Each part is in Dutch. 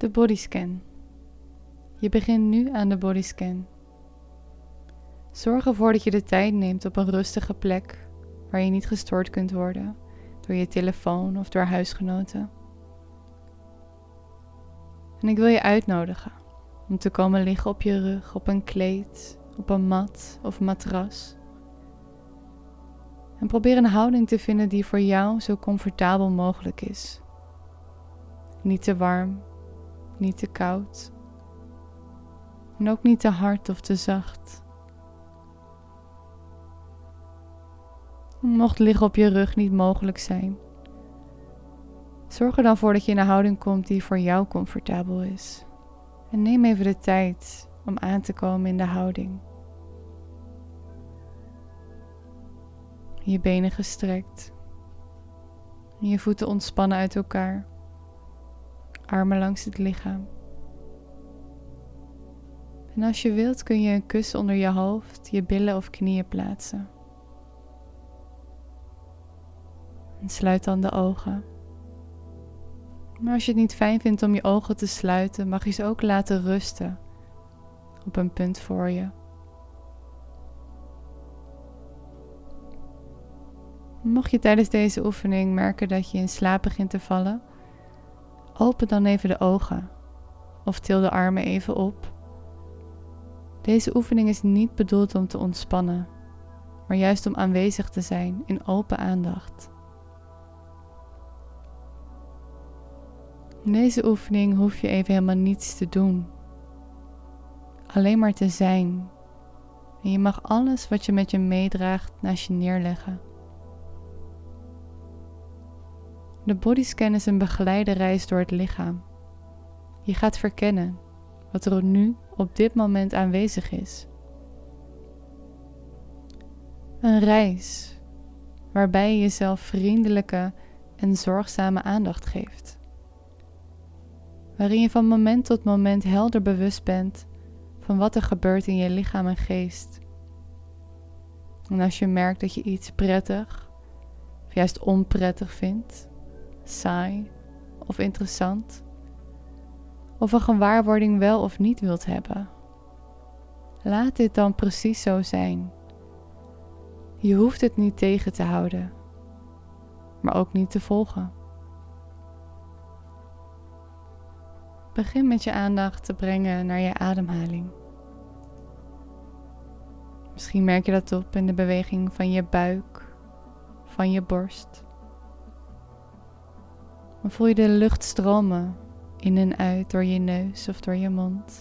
De bodyscan. Je begint nu aan de bodyscan. Zorg ervoor dat je de tijd neemt op een rustige plek waar je niet gestoord kunt worden door je telefoon of door huisgenoten. En ik wil je uitnodigen om te komen liggen op je rug, op een kleed, op een mat of matras. En probeer een houding te vinden die voor jou zo comfortabel mogelijk is. Niet te warm, niet te koud. En ook niet te hard of te zacht. Mocht liggen op je rug niet mogelijk zijn, zorg er dan voor dat je in een houding komt die voor jou comfortabel is. En neem even de tijd om aan te komen in de houding. Je benen gestrekt. En je voeten ontspannen uit elkaar. Armen langs het lichaam. En als je wilt kun je een kussen onder je hoofd, je billen of knieën plaatsen. En sluit dan de ogen. Maar als je het niet fijn vindt om je ogen te sluiten, mag je ze ook laten rusten op een punt voor je. Mocht je tijdens deze oefening merken dat je in slaap begint te vallen, open dan even de ogen of til de armen even op. Deze oefening is niet bedoeld om te ontspannen, maar juist om aanwezig te zijn in open aandacht. In deze oefening hoef je even helemaal niets te doen. Alleen maar te zijn. En je mag alles wat je met je meedraagt naast je neerleggen. De bodyscan is een begeleide reis door het lichaam. Je gaat verkennen wat er nu op dit moment aanwezig is. Een reis waarbij je jezelf vriendelijke en zorgzame aandacht geeft. Waarin je van moment tot moment helder bewust bent van wat er gebeurt in je lichaam en geest. En als je merkt dat je iets prettig of juist onprettig vindt, saai of interessant, of een gewaarwording wel of niet wilt hebben, laat dit dan precies zo zijn. Je hoeft het niet tegen te houden, maar ook niet te volgen. Begin met je aandacht te brengen naar je ademhaling. Misschien merk je dat op in de beweging van je buik, van je borst. Dan voel je de lucht stromen in en uit door je neus of door je mond.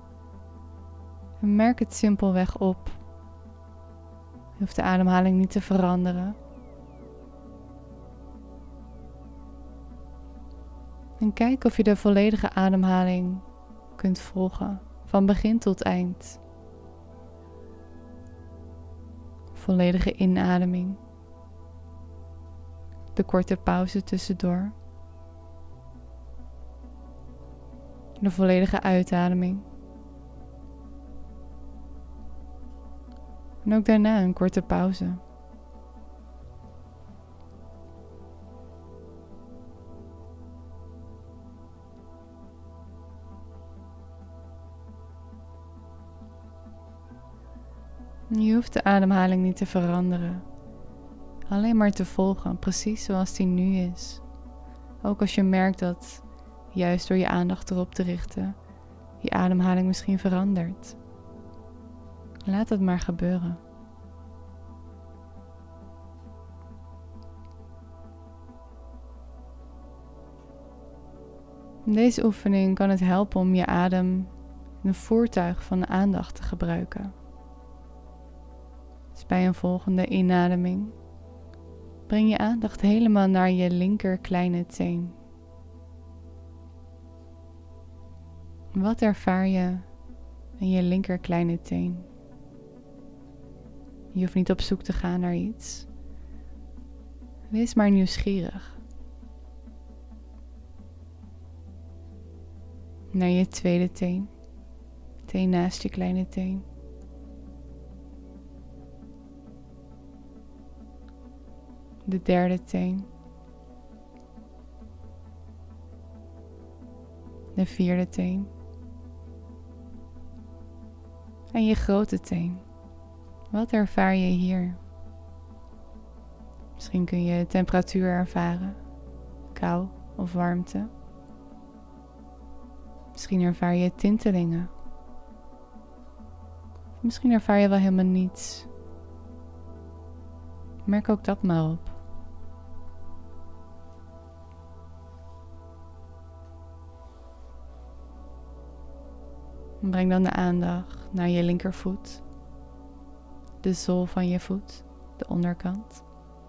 En merk het simpelweg op. Je hoeft de ademhaling niet te veranderen. En kijk of je de volledige ademhaling kunt volgen, van begin tot eind. Volledige inademing. De korte pauze tussendoor. De volledige uitademing. En ook daarna een korte pauze. Je hoeft de ademhaling niet te veranderen. Alleen maar te volgen, precies zoals die nu is. Ook als je merkt dat, juist door je aandacht erop te richten, je ademhaling misschien verandert. Laat het maar gebeuren. In deze oefening kan het helpen om je adem een voertuig van de aandacht te gebruiken. Dus bij een volgende inademing breng je aandacht helemaal naar je linker kleine teen. Wat ervaar je in je linker kleine teen? Je hoeft niet op zoek te gaan naar iets. Wees maar nieuwsgierig. Naar je tweede teen. Teen naast je kleine teen. De derde teen. De de vierde teen. En je grote teen. Wat ervaar je hier? Misschien kun je temperatuur ervaren, kou of warmte. Misschien ervaar je tintelingen. Misschien ervaar je wel helemaal niets. Merk ook dat maar op. Breng dan de aandacht naar je linkervoet, de zool van je voet, de onderkant,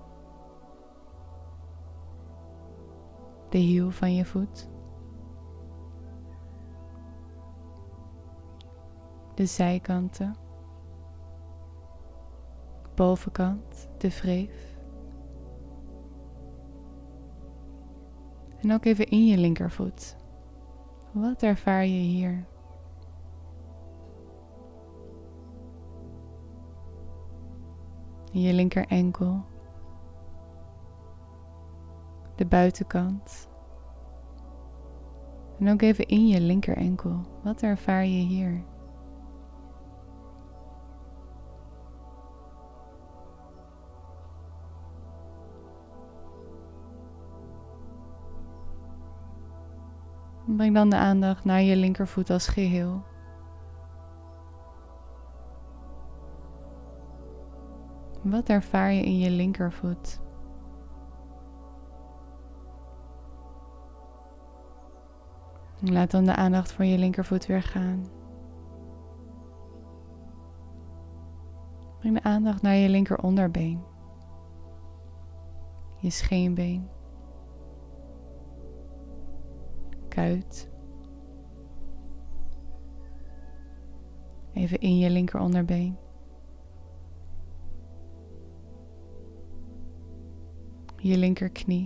de hiel van je voet, de zijkanten, bovenkant, de wreef. En ook even in je linkervoet. Wat ervaar je hier? In je linker enkel, de buitenkant. En ook even in je linker enkel. Wat ervaar je hier? Breng dan de aandacht naar je linkervoet als geheel. Wat ervaar je in je linkervoet? Laat dan de aandacht voor je linkervoet weer gaan. Breng de aandacht naar je linkeronderbeen, je scheenbeen, kuit. Even in je linkeronderbeen. Je linkerknie,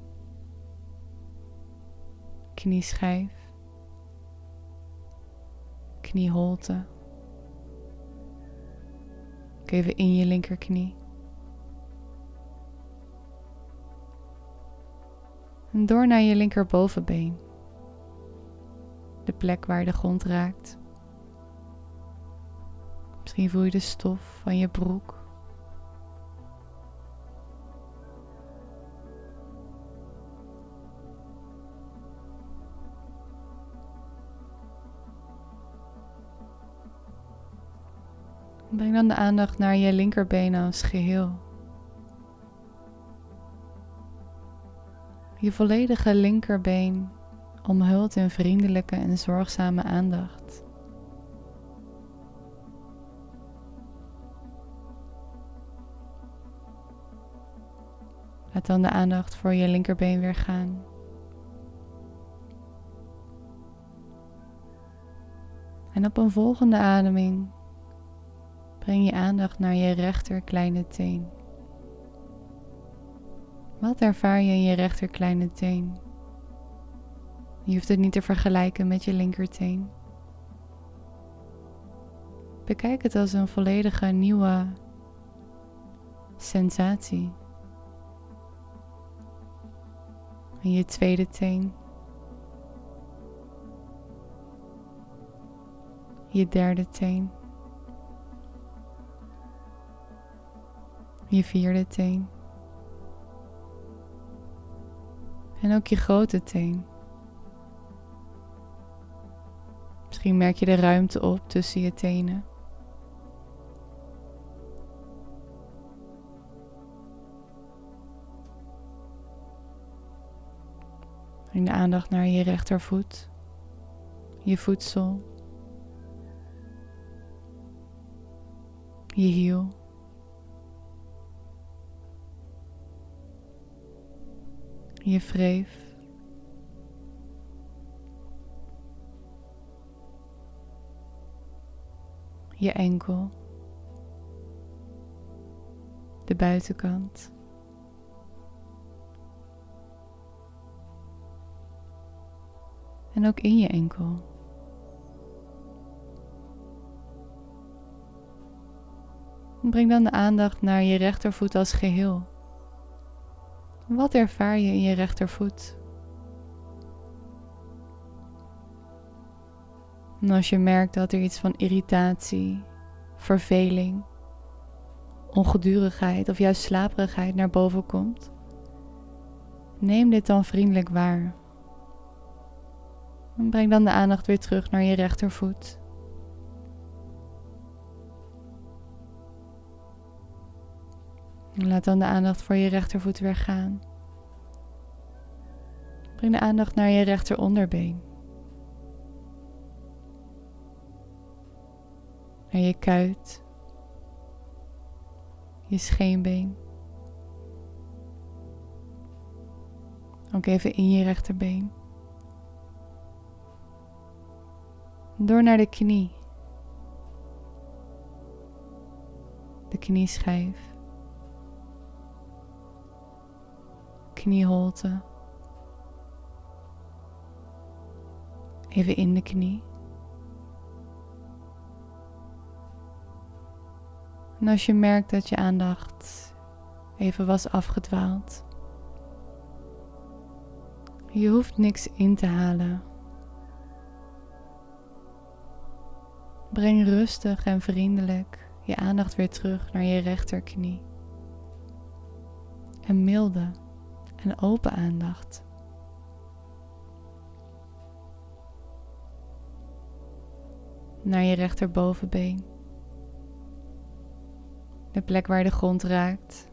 knieschijf, knieholte. Ook even in je linkerknie. En door naar je linkerbovenbeen, de plek waar de grond raakt. Misschien voel je de stof van je broek. Breng dan de aandacht naar je linkerbeen als geheel. Je volledige linkerbeen omhult in vriendelijke en zorgzame aandacht. Laat dan de aandacht voor je linkerbeen weer gaan. En op een volgende ademing breng je aandacht naar je rechter kleine teen. Wat ervaar je in je rechter kleine teen? Je hoeft het niet te vergelijken met je linkerteen. Bekijk het als een volledige nieuwe sensatie. En je tweede teen. Je derde teen. Je vierde teen. En ook je grote teen. Misschien merk je de ruimte op tussen je tenen. Breng de aandacht naar je rechtervoet, je voetzool, je hiel. Je wreef, je enkel, de buitenkant, en ook in je enkel. Breng dan de aandacht naar je rechtervoet als geheel. Wat ervaar je in je rechtervoet? En als je merkt dat er iets van irritatie, verveling, ongedurigheid of juist slaperigheid naar boven komt, neem dit dan vriendelijk waar. En breng dan de aandacht weer terug naar je rechtervoet. En laat dan de aandacht voor je rechtervoet weer gaan. Breng de aandacht naar je rechteronderbeen. Naar je kuit. Je scheenbeen. Ook even in je rechterbeen. Door naar de knie. De knieschijf. Knieholte. Even in de knie. En als je merkt dat je aandacht even was afgedwaald. Je hoeft niks in te halen. Breng rustig en vriendelijk je aandacht weer terug naar je rechterknie. En milde en open aandacht. Naar je rechterbovenbeen. De plek waar de grond raakt.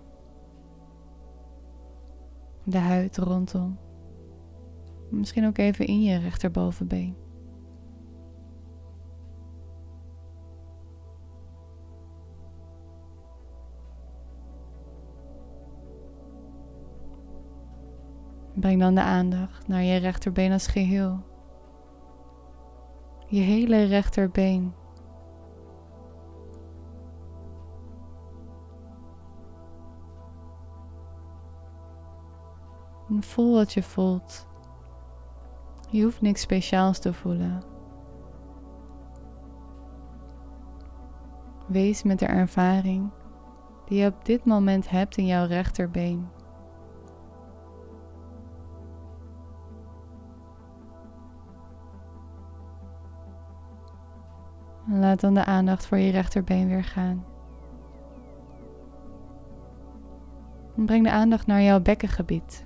De huid rondom. Misschien ook even in je rechterbovenbeen. Breng dan de aandacht naar je rechterbeen als geheel. Je hele rechterbeen. En voel wat je voelt. Je hoeft niks speciaals te voelen. Wees met de ervaring die je op dit moment hebt in jouw rechterbeen. En laat dan de aandacht voor je rechterbeen weer gaan. En breng de aandacht naar jouw bekkengebied.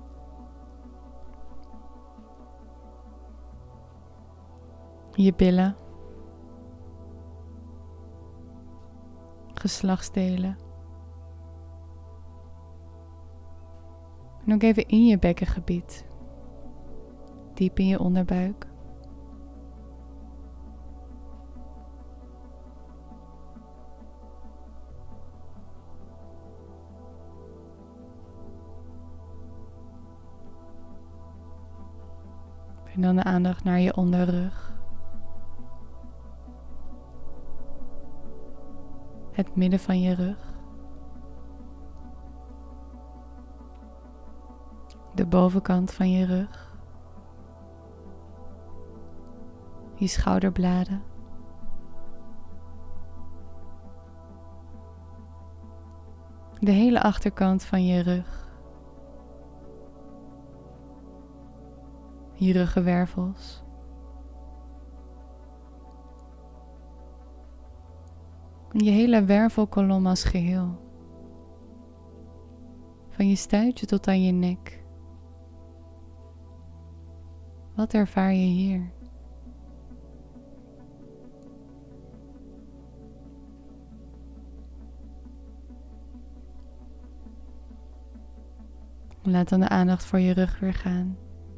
Je billen. Geslachtsdelen. En ook even in je bekkengebied. Diep in je onderbuik. Breng dan de aandacht naar je onderrug. Het midden van je rug. De bovenkant van je rug. Je schouderbladen. De hele achterkant van je rug. Je ruggenwervels. Je hele wervelkolom als geheel. Van je stuitje tot aan je nek. Wat ervaar je hier? Laat dan de aandacht voor je rug weer gaan.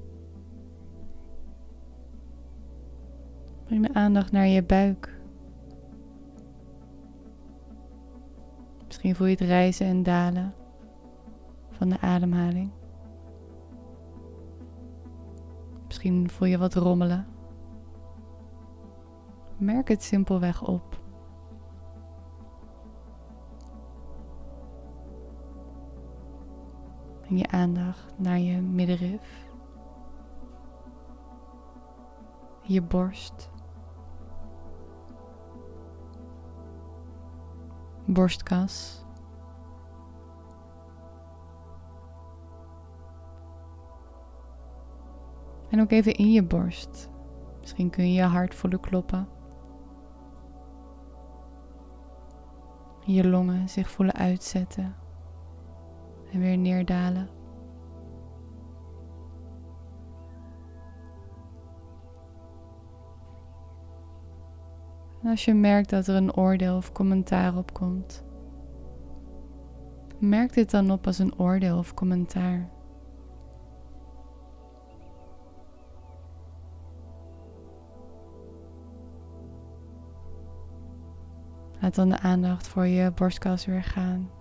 Breng de aandacht naar je buik. Misschien voel je het rijzen en dalen van de ademhaling. Misschien voel je wat rommelen. Merk het simpelweg op. En je aandacht naar je middenrif. Je borst. Borstkas. En ook even in je borst. Misschien kun je je hart voelen kloppen. Je longen zich voelen uitzetten en weer neerdalen. En als je merkt dat er een oordeel of commentaar opkomt, merk dit dan op als een oordeel of commentaar. Laat dan de aandacht voor je borstkas weer gaan.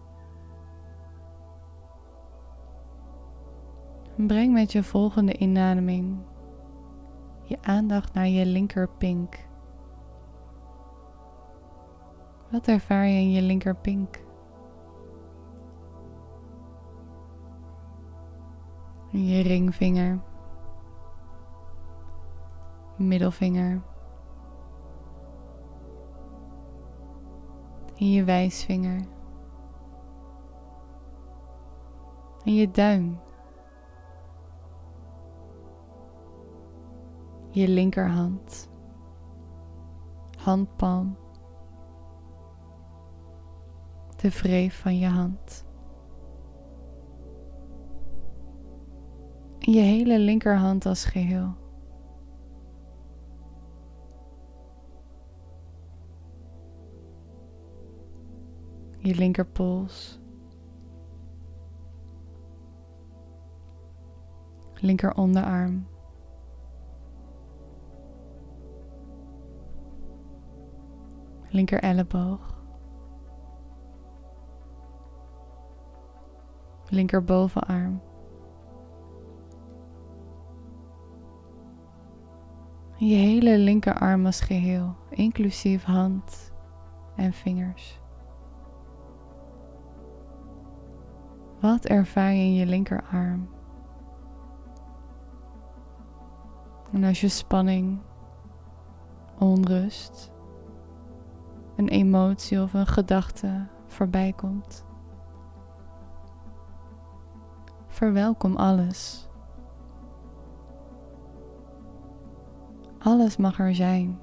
En breng met je volgende inademing je aandacht naar je linkerpink. Wat ervaar je in je linkerpink? Je ringvinger, middelvinger en je wijsvinger en je duim, je linkerhand, handpalm, de wreef van je hand. En je hele linkerhand als geheel. Je linkerpols, linker onderarm, linker elleboog, linker bovenarm, je hele linkerarm als geheel, inclusief hand en vingers. Wat ervaar je in je linkerarm? En als je spanning, onrust, een emotie of een gedachte voorbij komt, verwelkom alles. Alles mag er zijn.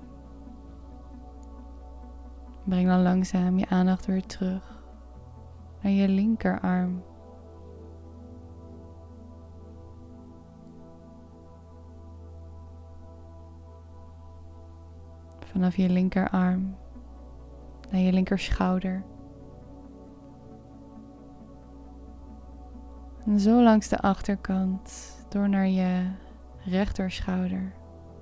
Breng dan langzaam je aandacht weer terug naar je linkerarm. Vanaf je linkerarm naar je linkerschouder. En zo langs de achterkant door naar je rechterschouder.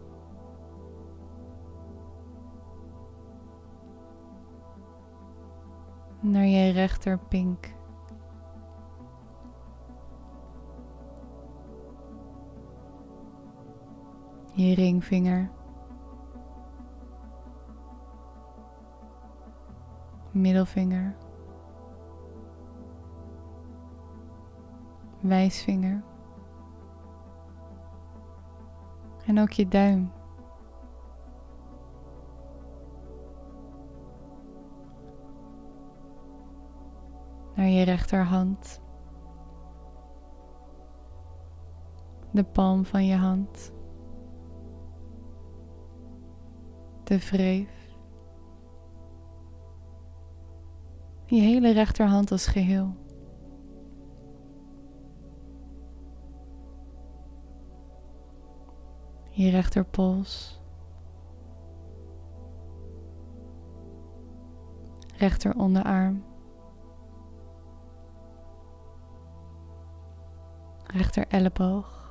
Naar je rechterpink. Je ringvinger. Middelvinger. Wijsvinger. En ook je duim. Naar je rechterhand. De palm van je hand. De wreef. Je hele rechterhand als geheel. Je rechterpols. Rechter onderarm. Rechter elleboog.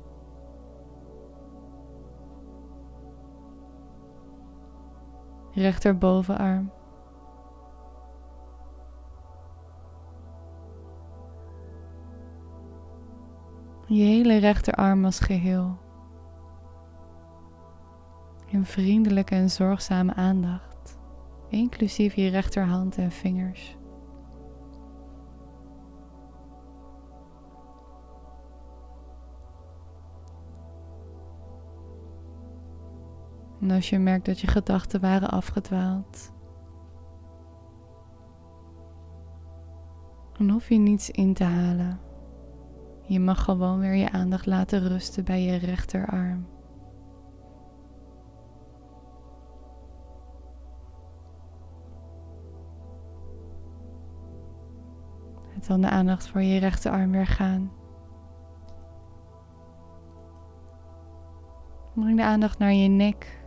Rechter bovenarm. Je hele rechterarm als geheel. In vriendelijke en zorgzame aandacht, inclusief je rechterhand en vingers. En als je merkt dat je gedachten waren afgedwaald, dan hoef je niets in te halen. Je mag gewoon weer je aandacht laten rusten bij je rechterarm. Laat dan de aandacht voor je rechterarm weer gaan. Breng de aandacht naar je nek.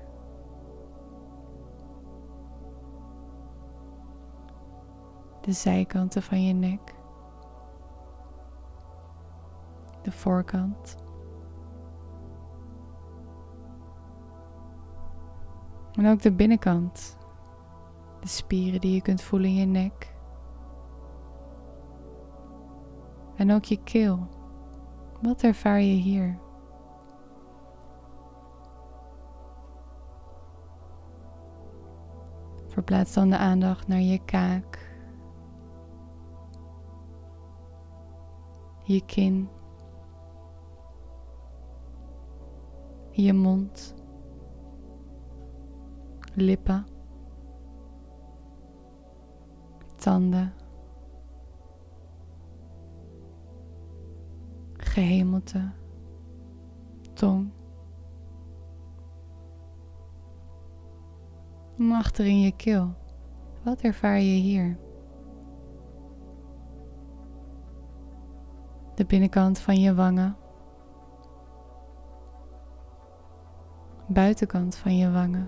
De zijkanten van je nek. De voorkant. En ook de binnenkant. De spieren die je kunt voelen in je nek. En ook je keel. Wat ervaar je hier? Verplaats dan de aandacht naar je kaak. Je kin. Je mond. Lippen. Tanden. Gehemelte. Tong. En achterin je keel. Wat ervaar je hier? De binnenkant van je wangen. Buitenkant van je wangen.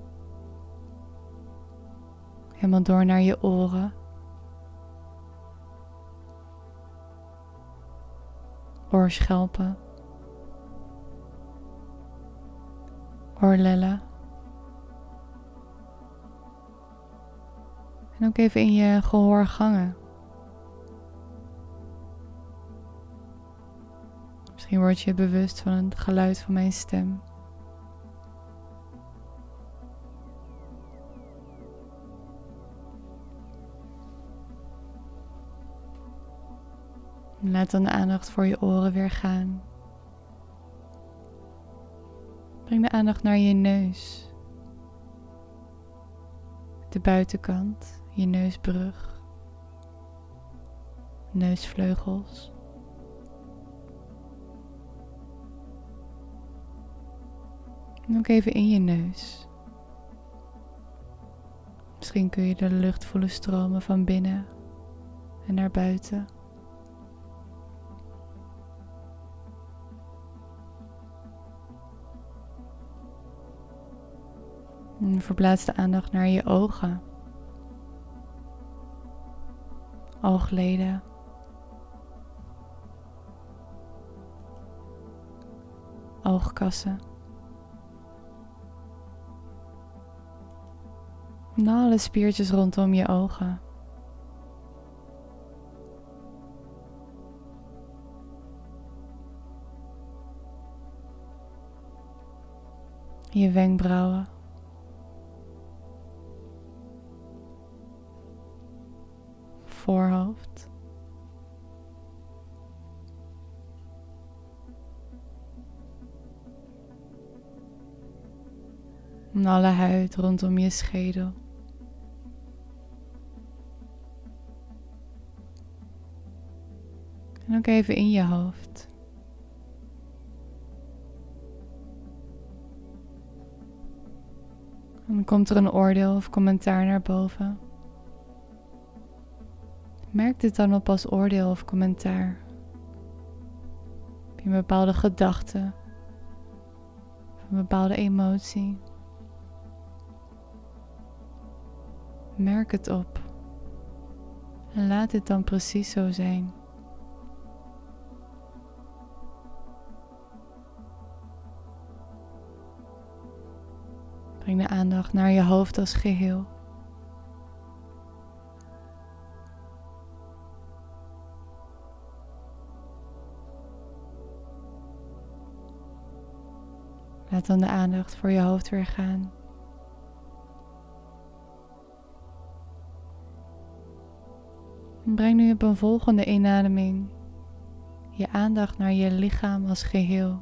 Helemaal door naar je oren. Oorschelpen. Oorlellen. En ook even in je gehoorgangen. Misschien word je bewust van het geluid van mijn stem. En laat dan de aandacht voor je oren weer gaan. Breng de aandacht naar je neus. De buitenkant, je neusbrug. Neusvleugels. En ook even in je neus. Misschien kun je de lucht voelen stromen van binnen en naar buiten. En verplaats de aandacht naar je ogen. Oogleden. Oogkassen. En alle spiertjes rondom je ogen. Je wenkbrauwen. Voorhoofd. En alle huid rondom je schedel. En ook even in je hoofd. En dan komt er een oordeel of commentaar naar boven. Merk dit dan op als oordeel of commentaar. Heb je een bepaalde gedachte? Of een bepaalde emotie? Merk het op. En laat dit dan precies zo zijn. Breng de aandacht naar je hoofd als geheel. Laat dan de aandacht voor je hoofd weer gaan. En breng nu op een volgende inademing je aandacht naar je lichaam als geheel.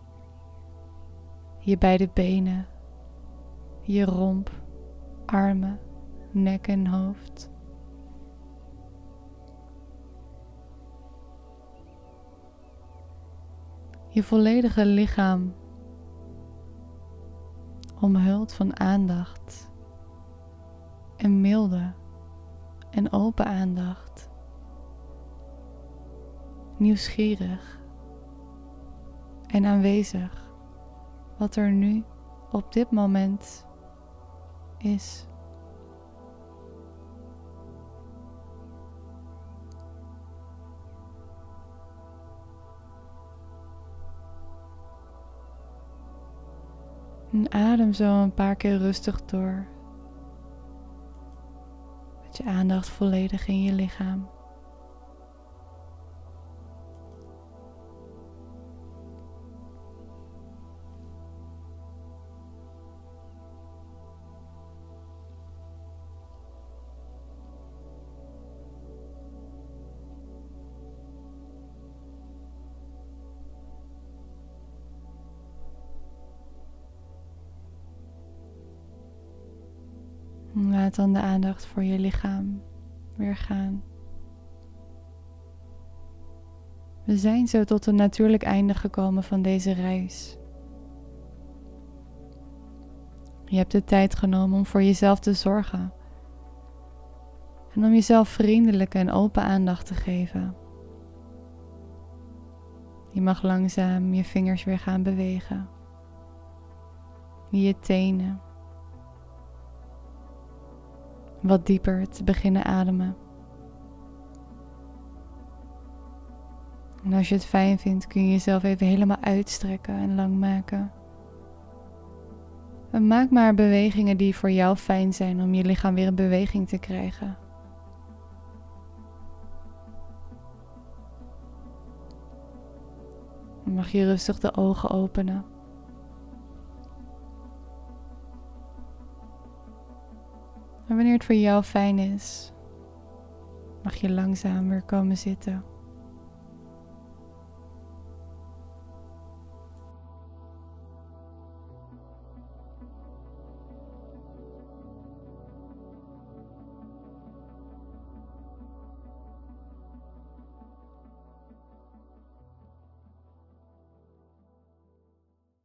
Je beide benen, je romp, armen, nek en hoofd. Je volledige lichaam omhuld van aandacht en milde en open aandacht nieuwsgierig en aanwezig wat er nu op dit moment is. En adem zo een paar keer rustig door. Met je aandacht volledig in je lichaam. Laat dan de aandacht voor je lichaam weer gaan. We zijn zo tot een natuurlijk einde gekomen van deze reis. Je hebt de tijd genomen om voor jezelf te zorgen. En om jezelf vriendelijke en open aandacht te geven. Je mag langzaam je vingers weer gaan bewegen. Je tenen. Wat dieper te beginnen ademen. En als je het fijn vindt, kun je jezelf even helemaal uitstrekken en lang maken. En maak maar bewegingen die voor jou fijn zijn om je lichaam weer in beweging te krijgen. Dan mag je rustig de ogen openen. En wanneer het voor jou fijn is, mag je langzaam weer komen zitten.